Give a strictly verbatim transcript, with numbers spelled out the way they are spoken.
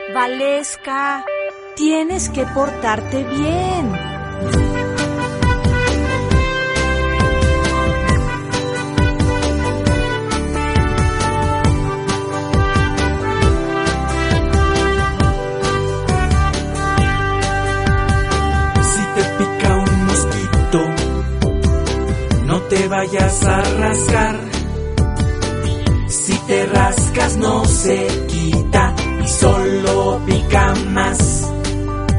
Valesca, tienes que portarte bien. Si te pica un mosquito, no te vayas a rascar. Si te rascas no se quita y solo pica más.